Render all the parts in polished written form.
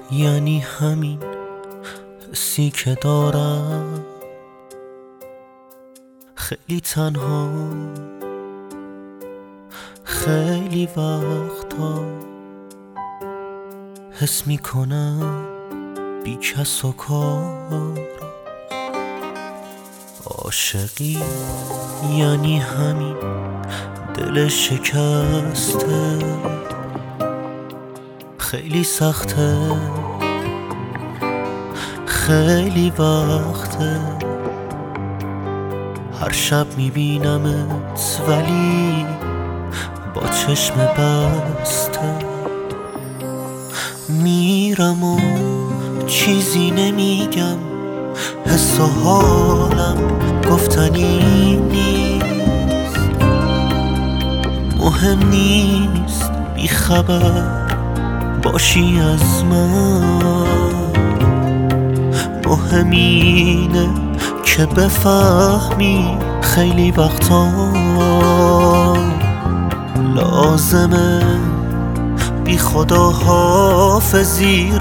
یعنی همین حسی که دارم، خیلی تنها، خیلی وقتا حس میکنم بی کس و کار. عاشقی یعنی همین دل شکسته، خیلی سخته، خیلی وقته هر شب میبینمت ولی با چشم بسته. میرم و چیزی نمیگم، حس و حالم گفتنی نیست. مهم نیست بی خبر باشی از من، مهم اینه که بفهمی خیلی وقتا لازمه بی خدا حافظی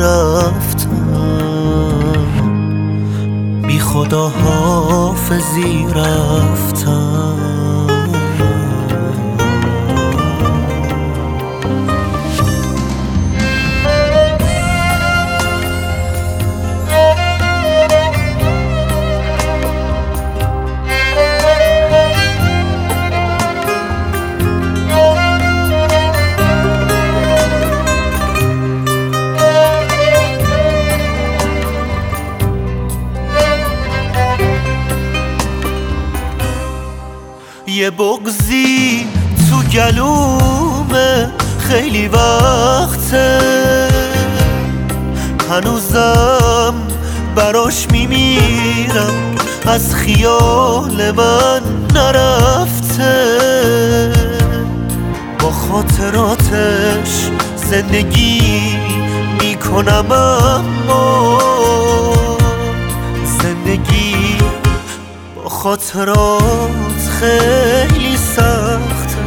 رفتم، بی خدا حافظی رفتم. یه بغضی تو گلومه خیلی وقته، هنوزم براش میمیرم، از خیال من نرفته. با خاطراتش زندگی میکنم، اما زندگی با خاطرات خیلی سخته.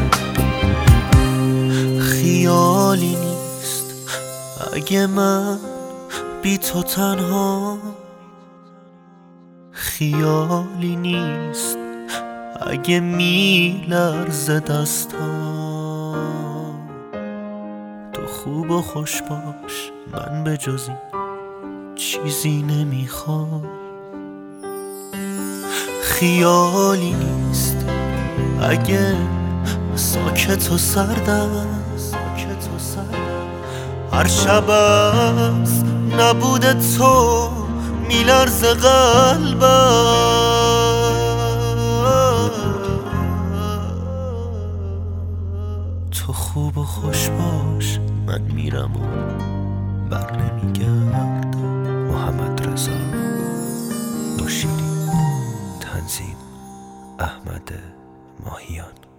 خیالی نیست اگه من بی تو تنها، خیالی نیست اگه میلرزه دستام. تو خوب و خوش باش، من به جز این چیزی نمیخوام. خیالی نیست اگه ساکت و سرد است، هر شب از نبود تو میلرزه قلبم. تو خوب و خوش باش، من میرم و بر نمیگردم. محمد رضا نوشیری، تنظیم احمد ماهیان.